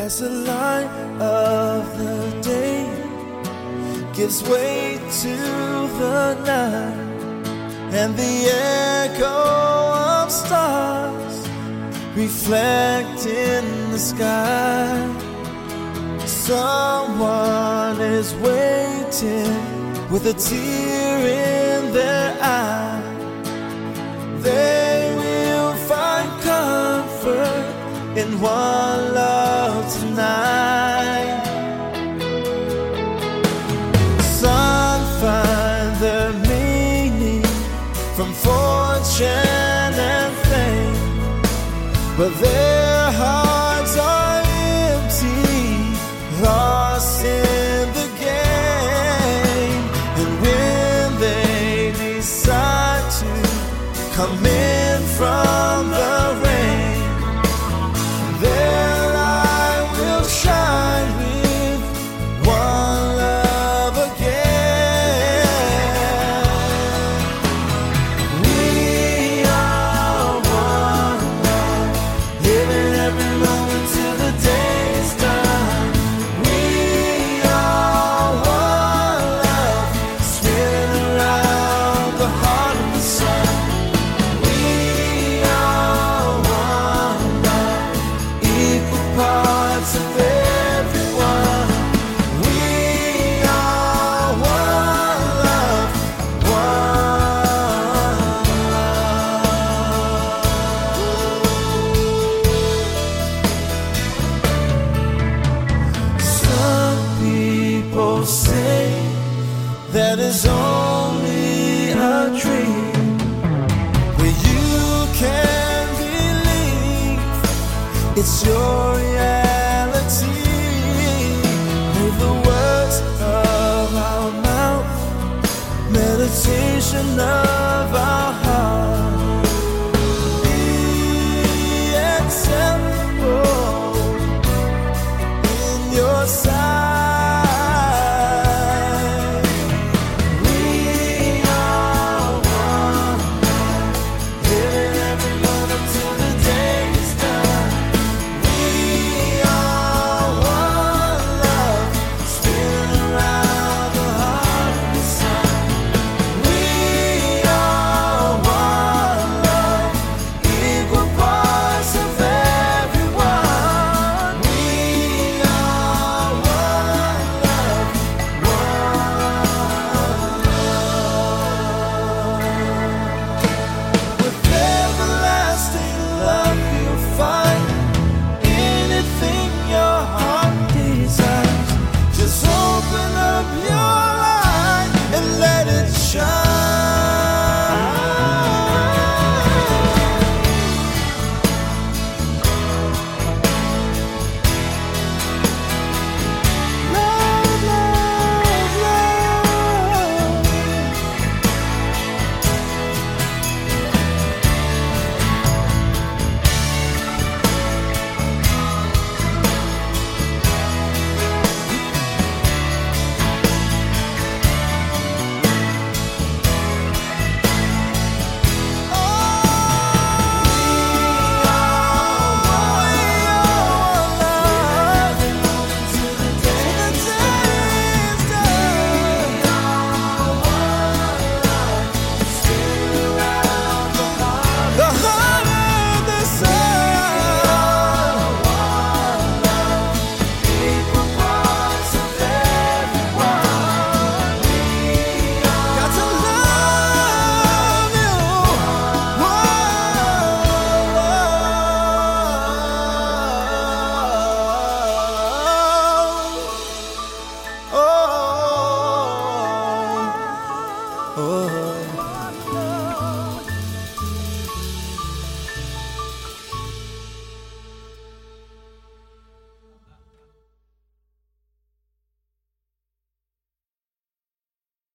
as the light of the day gives way to the night, and the echo of stars reflect in the sky. Someone is waiting with a tear in their eye. They will find comfort in one love tonight. Some find their meaning from fortune and fame, but their hearts are empty, lost in the game. And when they decide to come in from the rain, their light will shine with one love again. We are one love, living every moment till the day's done. We are one love, spinning around the heart of the sun. We are one love, equal parts of everyone. We are one love, one love. Some people say that is only a dream, where you can believe it's your reality. May the words of our mouth, meditation of